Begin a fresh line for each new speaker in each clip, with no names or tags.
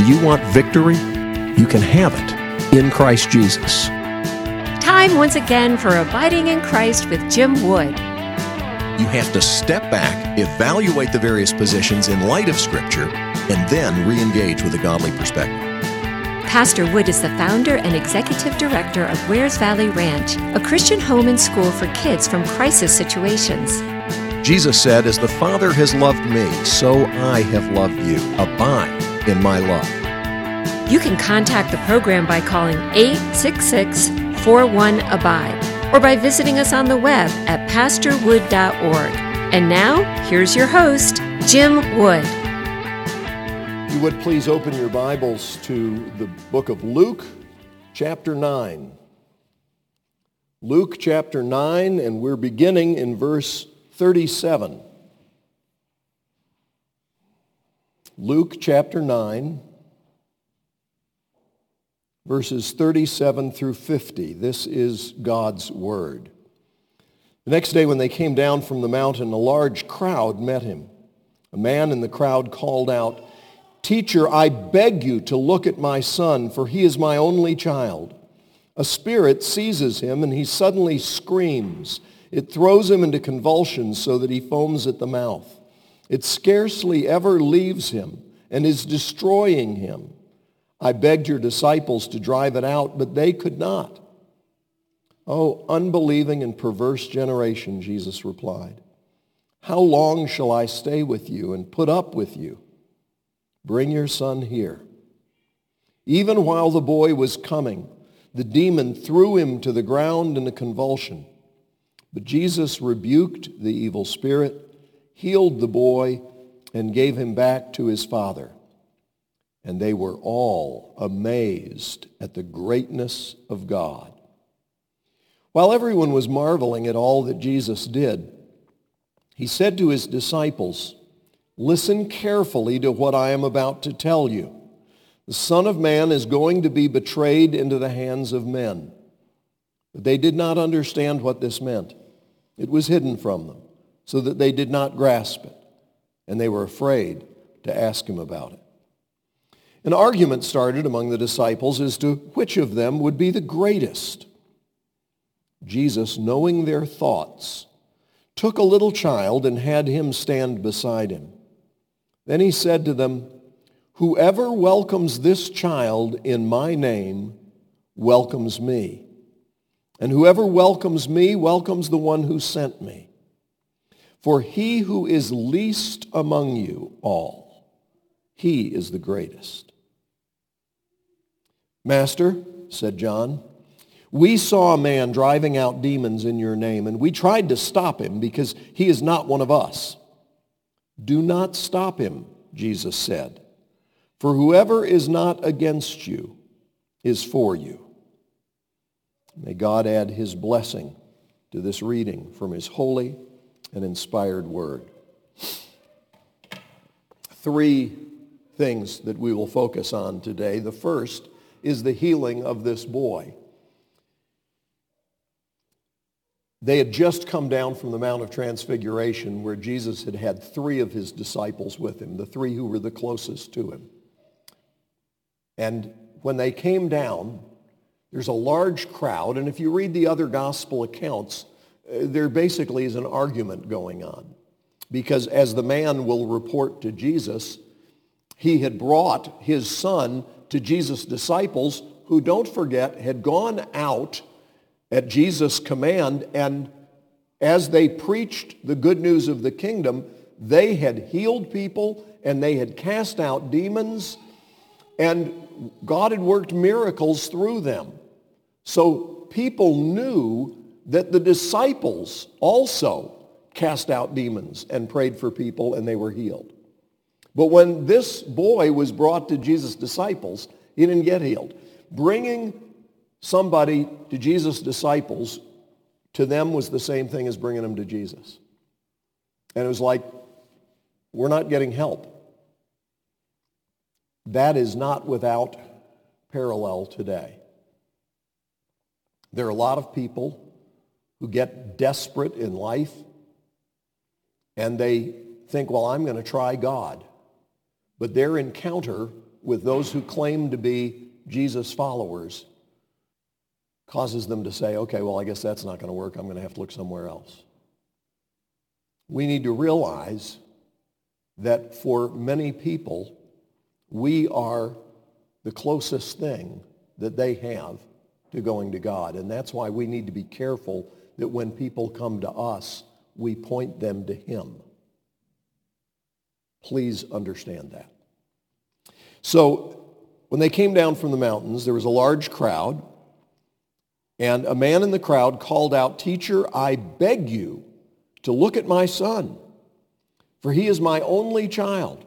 Do you want victory? You can have it in Christ Jesus.
Time once again for Abiding in Christ with Jim Wood.
You have to step back, evaluate the various positions in light of Scripture, and then re-engage with a godly perspective.
Pastor Wood is the founder and executive director of Wares Valley Ranch, a Christian home and school for kids from crisis situations.
Jesus said, "As the Father has loved me, so I have loved you. Abide in my love."
You can contact the program by calling 866-41-ABIDE or by visiting us on the web at pastorwood.org. And now, here's your host, Jim Wood.
You would please open your Bibles to the book of Luke, chapter 9. Luke chapter 9, and we're beginning in verse 37. Luke chapter 9, verses 37 through 50. This is God's word. The next day when they came down from the mountain, a large crowd met him. A man in the crowd called out, "Teacher, I beg you to look at my son, for he is my only child. A spirit seizes him, and he suddenly screams. It throws him into convulsions so that he foams at the mouth. It scarcely ever leaves him and is destroying him. I begged your disciples to drive it out, but they could not." "Oh, unbelieving and perverse generation," Jesus replied. "How long shall I stay with you and put up with you? Bring your son here." Even while the boy was coming, the demon threw him to the ground in a convulsion. But Jesus rebuked the evil spirit, healed the boy, and gave him back to his father. And they were all amazed at the greatness of God. While everyone was marveling at all that Jesus did, he said to his disciples, "Listen carefully to what I am about to tell you. The Son of Man is going to be betrayed into the hands of men." But they did not understand what this meant. It was hidden from them, so that they did not grasp it, and they were afraid to ask him about it. An argument started among the disciples as to which of them would be the greatest. Jesus, knowing their thoughts, took a little child and had him stand beside him. Then he said to them, "Whoever welcomes this child in my name welcomes me. And whoever welcomes me welcomes the one who sent me. For he who is least among you all, he is the greatest." "Master," said John, "we saw a man driving out demons in your name, and we tried to stop him because he is not one of us." "Do not stop him," Jesus said, "for whoever is not against you is for you." May God add his blessing to this reading from his holy and inspired word. Three things that we will focus on today. The first is the healing of this boy. They had just come down from the Mount of Transfiguration, where Jesus had had three of his disciples with him, the three who were the closest to him. And when they came down, there's a large crowd, and if you read the other gospel accounts, there basically is an argument going on. Because as the man will report to Jesus, he had brought his son to Jesus' disciples, who, don't forget, had gone out at Jesus' command, and as they preached the good news of the kingdom, they had healed people and they had cast out demons, and God had worked miracles through them. So people knew that the disciples also cast out demons and prayed for people, and they were healed. But when this boy was brought to Jesus' disciples, he didn't get healed. Bringing somebody to Jesus' disciples, to them, was the same thing as bringing them to Jesus. And it was like, we're not getting help. That is not without parallel today. There are a lot of people who get desperate in life, and they think, well, I'm going to try God. But their encounter with those who claim to be Jesus followers causes them to say, okay, well, I guess that's not going to work. I'm going to have to look somewhere else. We need to realize that for many people, we are the closest thing that they have to going to God. And that's why we need to be careful that when people come to us, we point them to him. Please understand that. So when they came down from the mountains, there was a large crowd, and a man in the crowd called out, "Teacher, I beg you to look at my son, for he is my only child.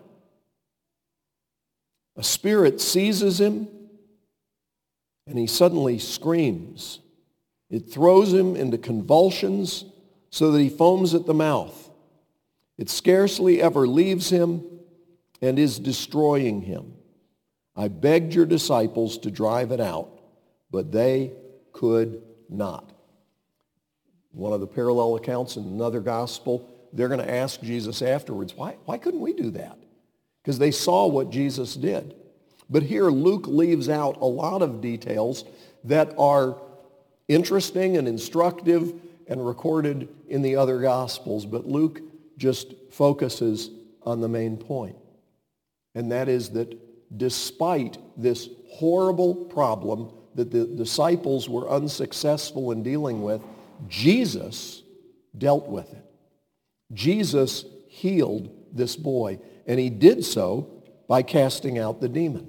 A spirit seizes him, and he suddenly screams. It throws him into convulsions so that he foams at the mouth. It scarcely ever leaves him and is destroying him. I begged your disciples to drive it out, but they could not." One of the parallel accounts in another gospel, they're going to ask Jesus afterwards, why couldn't we do that? Because they saw what Jesus did. But here Luke leaves out a lot of details that are interesting and instructive and recorded in the other gospels, but Luke just focuses on the main point. And that is that despite this horrible problem that the disciples were unsuccessful in dealing with, Jesus dealt with it. Jesus healed this boy, and he did so by casting out the demon.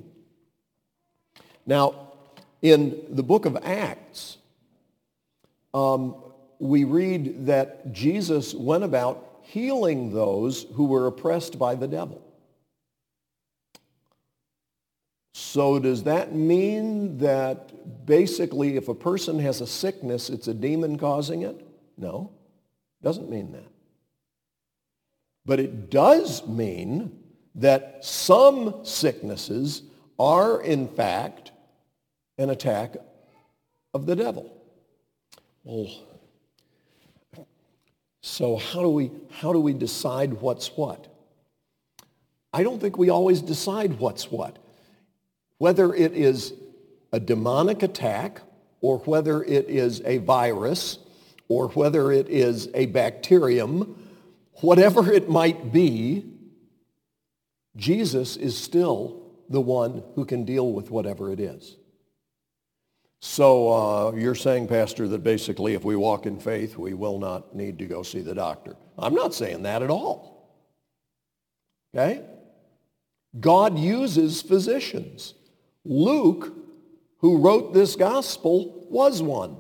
Now, in the book of Acts, we read that Jesus went about healing those who were oppressed by the devil. So does that mean that basically if a person has a sickness, it's a demon causing it? No, it doesn't mean that. But it does mean that some sicknesses are in fact an attack of the devil. Well, so how do we decide what's what? I don't think we always decide what's what. Whether it is a demonic attack, or whether it is a virus, or whether it is a bacterium, whatever it might be, Jesus is still the one who can deal with whatever it is. So you're saying, Pastor, that basically if we walk in faith, we will not need to go see the doctor. I'm not saying that at all. Okay? God uses physicians. Luke, who wrote this gospel, was one.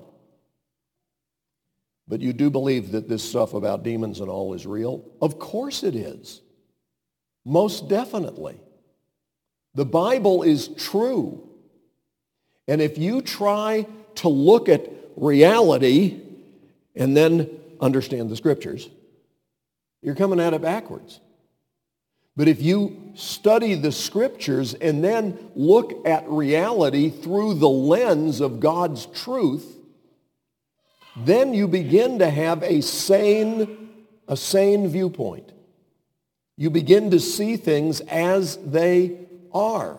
But you do believe that this stuff about demons and all is real? Of course it is. Most definitely. The Bible is true. And if you try to look at reality and then understand the scriptures, you're coming at it backwards. But if you study the scriptures and then look at reality through the lens of God's truth, then you begin to have a sane viewpoint. You begin to see things as they are.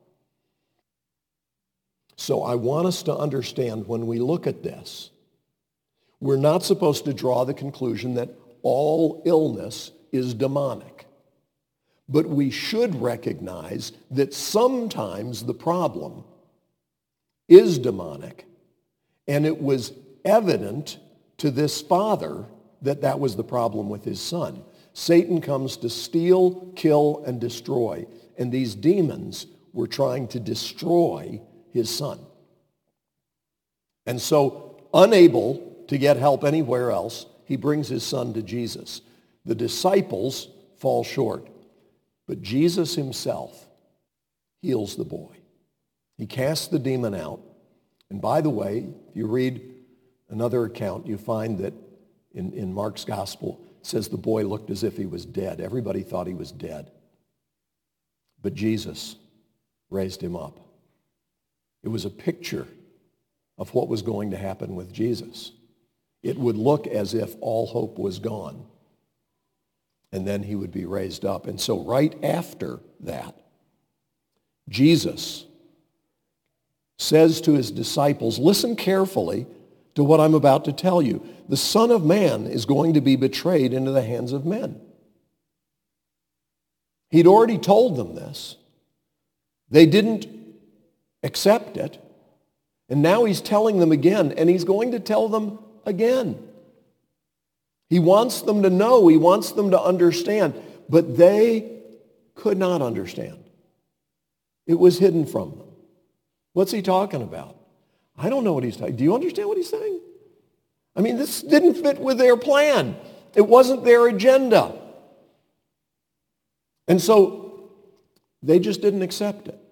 So I want us to understand when we look at this, we're not supposed to draw the conclusion that all illness is demonic. But we should recognize that sometimes the problem is demonic, and it was evident to this father that that was the problem with his son. Satan comes to steal, kill, and destroy, and these demons were trying to destroy his son. And so, unable to get help anywhere else, he brings his son to Jesus. The disciples fall short. But Jesus himself heals the boy. He casts the demon out. And by the way, if you read another account, you find that in Mark's gospel, it says the boy looked as if he was dead. Everybody thought he was dead. But Jesus raised him up. It was a picture of what was going to happen with Jesus. It would look as if all hope was gone. And then he would be raised up. And so right after that, Jesus says to his disciples, listen carefully to what I'm about to tell you. The Son of Man is going to be betrayed into the hands of men. He'd already told them this. They didn't accept it. And now he's telling them again, and he's going to tell them again. He wants them to know. He wants them to understand. But they could not understand. It was hidden from them. What's he talking about? I don't know what he's talking. Do you understand what he's saying? I mean, this didn't fit with their plan. It wasn't their agenda. And so they just didn't accept it.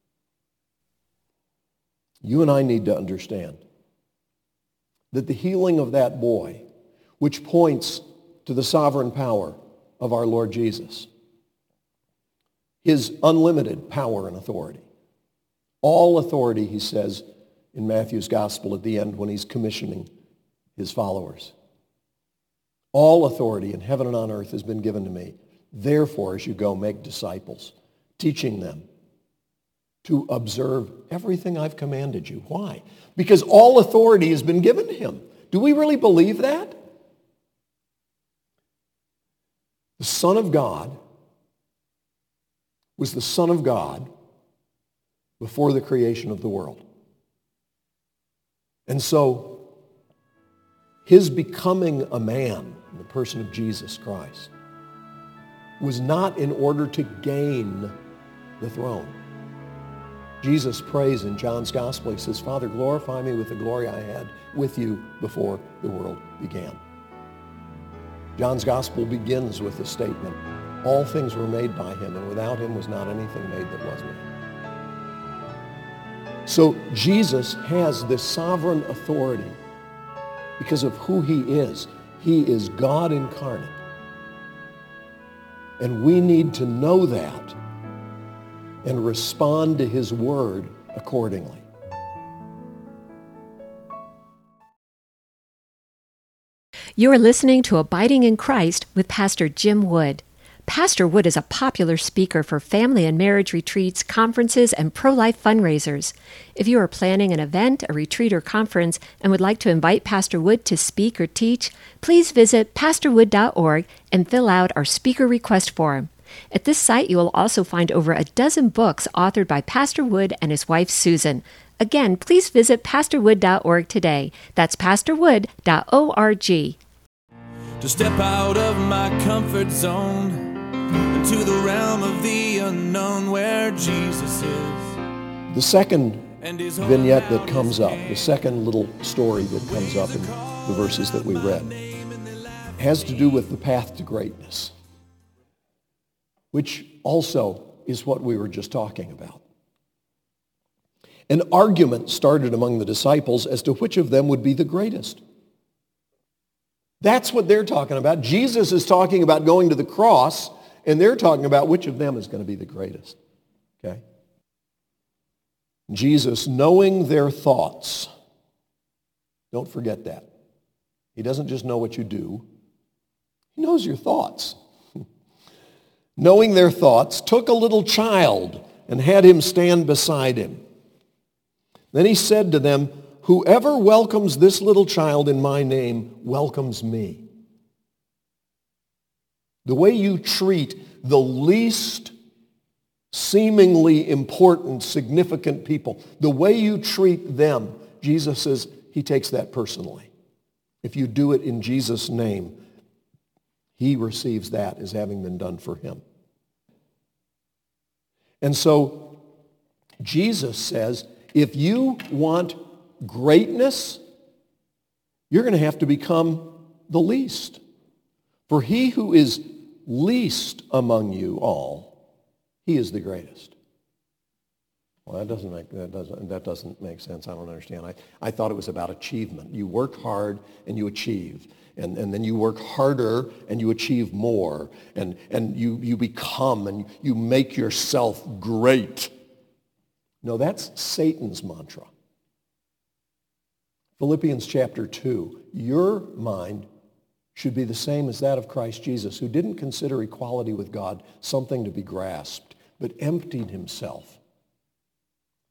You and I need to understand that the healing of that boy, which points to the sovereign power of our Lord Jesus, his unlimited power and authority. All authority, he says in Matthew's gospel at the end when he's commissioning his followers. All authority in heaven and on earth has been given to me. Therefore, as you go, make disciples, teaching them to observe everything I've commanded you. Why? Because all authority has been given to him. Do we really believe that? The Son of God was the Son of God before the creation of the world. And so his becoming a man in the person of Jesus Christ was not in order to gain the throne. Jesus prays in John's gospel, he says, Father, glorify me with the glory I had with you before the world began. John's gospel begins with the statement, all things were made by him, and without him was not anything made that was made. So Jesus has this sovereign authority because of who he is. He is God incarnate. And we need to know that and respond to his word accordingly.
You're listening to Abiding in Christ with Pastor Jim Wood. Pastor Wood is a popular speaker for family and marriage retreats, conferences, and pro-life fundraisers. If you are planning an event, a retreat, or conference and would like to invite Pastor Wood to speak or teach, please visit pastorwood.org and fill out our speaker request form. At this site, you will also find over a dozen books authored by Pastor Wood and his wife, Susan. Again, please visit pastorwood.org today. That's pastorwood.org.
To step out of my comfort zone into the realm of the unknown where Jesus is.
The second vignette that comes up, the second little story that comes up in the verses that we read, has to do with the path to greatness, which also is what we were just talking about. An argument started among the disciples as to which of them would be the greatest. That's what they're talking about. Jesus is talking about going to the cross, and they're talking about which of them is going to be the greatest. Okay? Jesus, knowing their thoughts, don't forget that. He doesn't just know what you do. He knows your thoughts. Knowing their thoughts, took a little child and had him stand beside him. Then he said to them, whoever welcomes this little child in my name welcomes me. The way you treat the least seemingly important, significant people, the way you treat them, Jesus says he takes that personally. If you do it in Jesus' name, he receives that as having been done for him. And so Jesus says, if you want greatness, you're going to have to become the least. For he who is least among you all, he is the greatest. Well, that doesn't make sense. I don't understand. I thought it was about achievement. You work hard and you achieve. And then you work harder and you achieve more. And you become and you make yourself great. No, that's Satan's mantra. Philippians chapter 2, your mind should be the same as that of Christ Jesus, who didn't consider equality with God something to be grasped, but emptied himself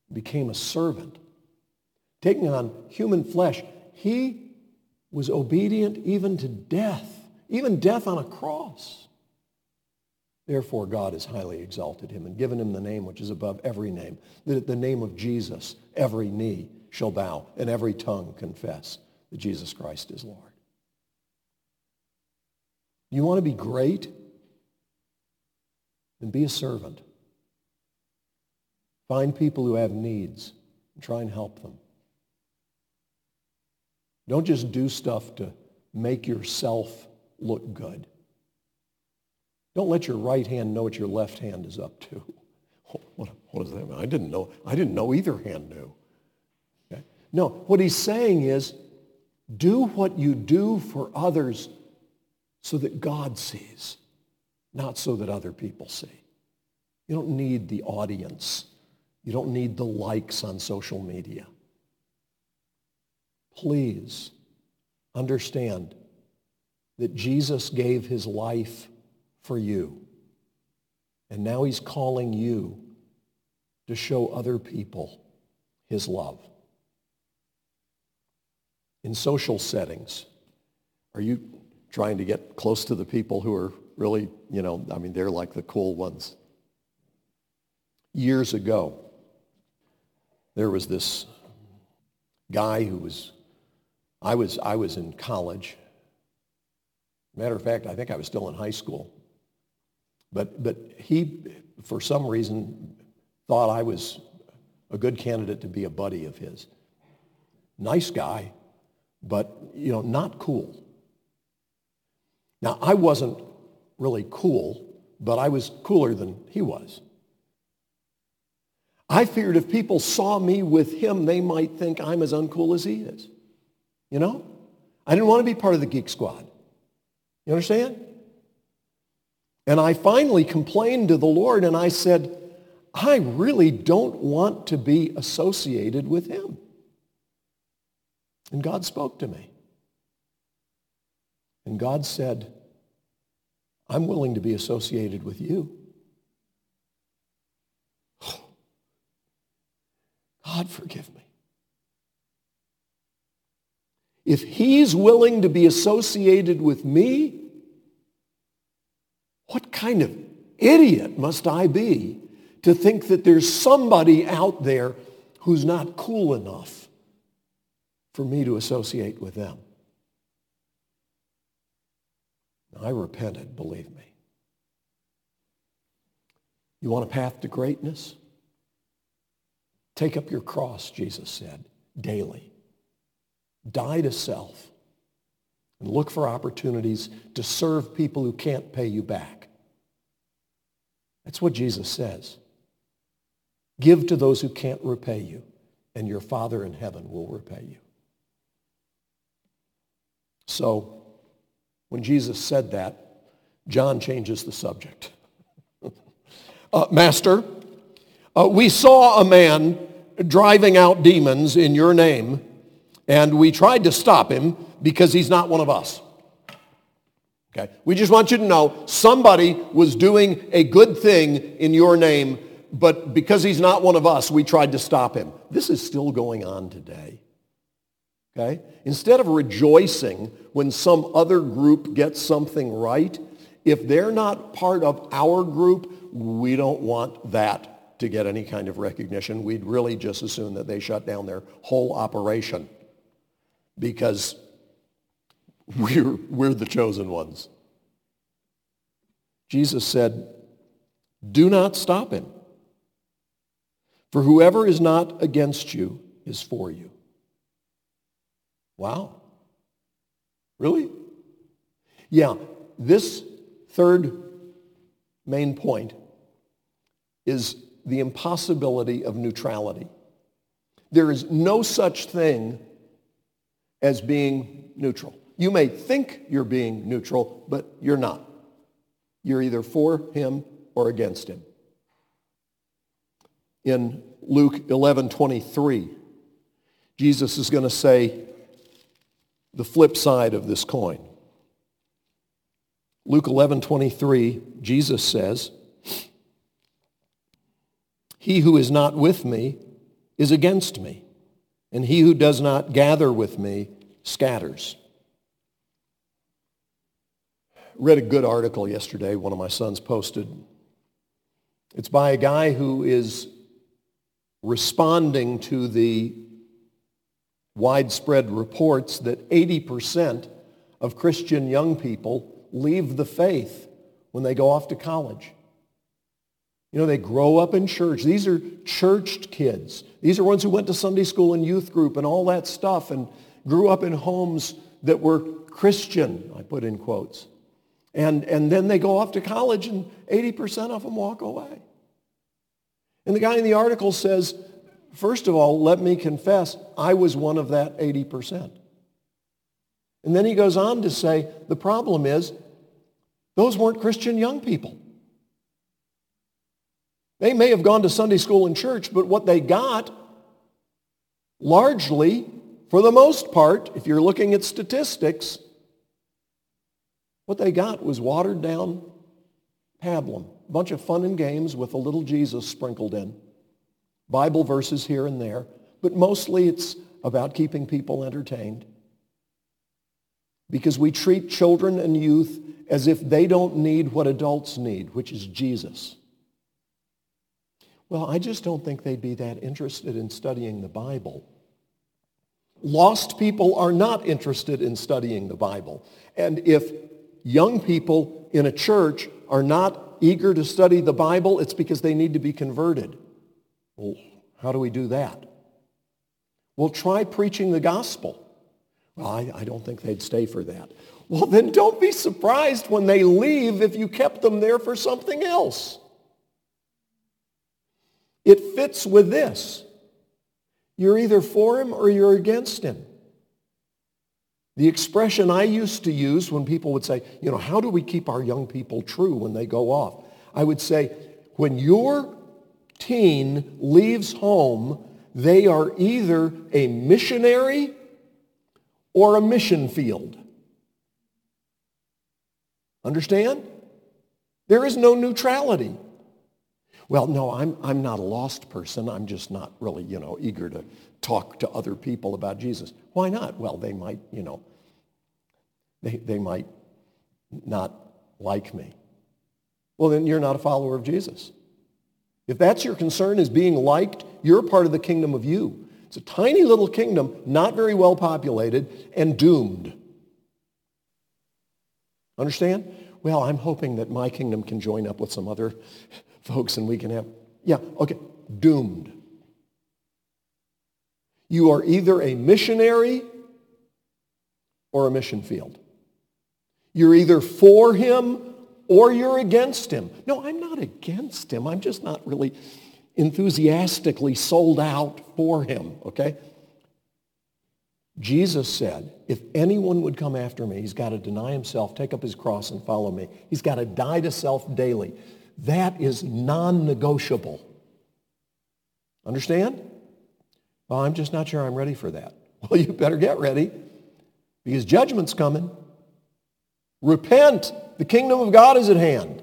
became a servant, taking on human flesh. He was obedient even to death, even death on a cross. Therefore, God has highly exalted him and given him the name which is above every name, that at the name of Jesus every knee shall bow and every tongue confess that Jesus Christ is Lord. You want to be great? Then be a servant. Find people who have needs and try and help them. Don't just do stuff to make yourself look good. Don't let your right hand know what your left hand is up to. What does that mean? I didn't know either hand knew. Okay? No, what he's saying is, do what you do for others so that God sees, not so that other people see. You don't need the audience. You don't need the likes on social media. Please understand that Jesus gave his life for you. And now he's calling you to show other people his love. In social settings, are you trying to get close to the people who are really, they're like the cool ones? Years ago, there was this guy who I was in college. Matter of fact, I think I was still in high school. But he, for some reason, thought I was a good candidate to be a buddy of his. Nice guy, but, not cool. Now, I wasn't really cool, but I was cooler than he was. I figured if people saw me with him, they might think I'm as uncool as he is. I didn't want to be part of the geek squad. You understand? And I finally complained to the Lord, and I said, I really don't want to be associated with him. And God spoke to me. And God said, I'm willing to be associated with you. God, forgive me. If he's willing to be associated with me, what kind of idiot must I be to think that there's somebody out there who's not cool enough for me to associate with them? I repented, believe me. You want a path to greatness? Take up your cross, Jesus said, daily. Die to self and look for opportunities to serve people who can't pay you back. That's what Jesus says. Give to those who can't repay you, and your Father in heaven will repay you. So, when Jesus said that, John changes the subject. Master, we saw a man driving out demons in your name, and we tried to stop him because he's not one of us. Okay? We just want you to know somebody was doing a good thing in your name, but because he's not one of us, we tried to stop him. This is still going on today. Okay? Instead of rejoicing when some other group gets something right, if they're not part of our group, we don't want that to get any kind of recognition. We'd really just as soon that they shut down their whole operation because we're the chosen ones. Jesus said, do not stop him, for whoever is not against you is for you. Wow. Really? Yeah, this third main point is the impossibility of neutrality. There is no such thing as being neutral. You may think you're being neutral, but you're not. You're either for him or against him. In Luke 11:23, Jesus is going to say the flip side of this coin. Luke 11:23, Jesus says, he who is not with me is against me, and he who does not gather with me scatters. Read a good article yesterday, one of my sons posted. It's by a guy who is responding to the widespread reports that 80% of Christian young people leave the faith when they go off to college. You know, they grow up in church. These are churched kids. These are ones who went to Sunday school and youth group and all that stuff and grew up in homes that were Christian, I put in quotes. And then they go off to college and 80% of them walk away. And the guy in the article says, first of all, let me confess, I was one of that 80%. And then he goes on to say, the problem is, those weren't Christian young people. They may have gone to Sunday school and church, but what they got, largely, for the most part, if you're looking at statistics, what they got was watered down pablum. A bunch of fun and games with a little Jesus sprinkled in. Bible verses here and there, but mostly it's about keeping people entertained. Because we treat children and youth as if they don't need what adults need, which is Jesus. Well, I just don't think they'd be that interested in studying the Bible. Lost people are not interested in studying the Bible. And if young people in a church are not eager to study the Bible, it's because they need to be converted. Well, how do we do that? Well, try preaching the gospel. Well, I don't think they'd stay for that. Well, then don't be surprised when they leave if you kept them there for something else. It fits with this. You're either for him or you're against him. The expression I used to use when people would say, you know, how do we keep our young people true when they go off? I would say, when your teen leaves home, they are either a missionary or a mission field. Understand? There is no neutrality. Well, no, I'm not a lost person. I'm just not really, eager to talk to other people about Jesus. Why not? Well, they might, they might not like me. Well, then you're not a follower of Jesus. If that's your concern, is being liked, you're a part of the kingdom of you. It's a tiny little kingdom, not very well populated, and doomed. Understand? Well, I'm hoping that my kingdom can join up with some other folks and we can have, doomed. You are either a missionary or a mission field. You're either for him or you're against him. No, I'm not against him. I'm just not really enthusiastically sold out for him, okay? Jesus said, if anyone would come after me, he's got to deny himself, take up his cross, and follow me. He's got to die to self daily. That is non-negotiable. Understand? Well, I'm just not sure I'm ready for that. Well, you better get ready, because judgment's coming. Repent. The kingdom of God is at hand.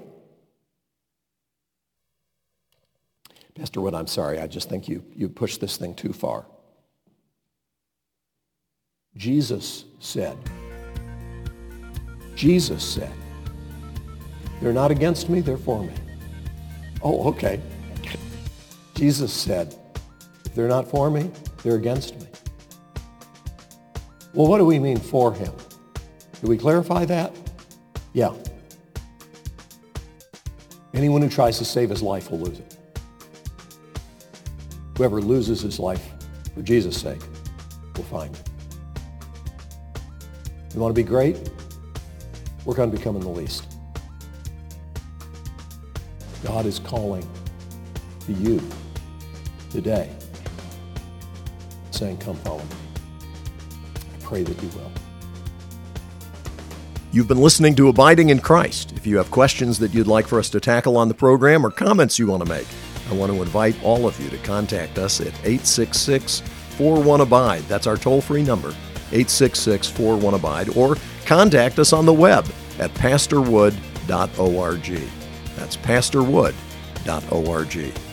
Pastor Wood, I'm sorry. I just think you pushed this thing too far. Jesus said, they're not against me, they're for me. Oh, okay. Jesus said, if they're not for me, they're against me. Well, what do we mean for him? Do we clarify that? Yeah. Anyone who tries to save his life will lose it. Whoever loses his life for Jesus' sake will find it. You want to be great? Work on becoming the least. God is calling to you today, saying, come follow me. I pray that you will.
You've been listening to Abiding in Christ. If you have questions that you'd like for us to tackle on the program or comments you want to make, I want to invite all of you to contact us at 866-41-ABIDE. That's our toll-free number, 866-41-ABIDE, or contact us on the web at pastorwood.org. That's pastorwood.org.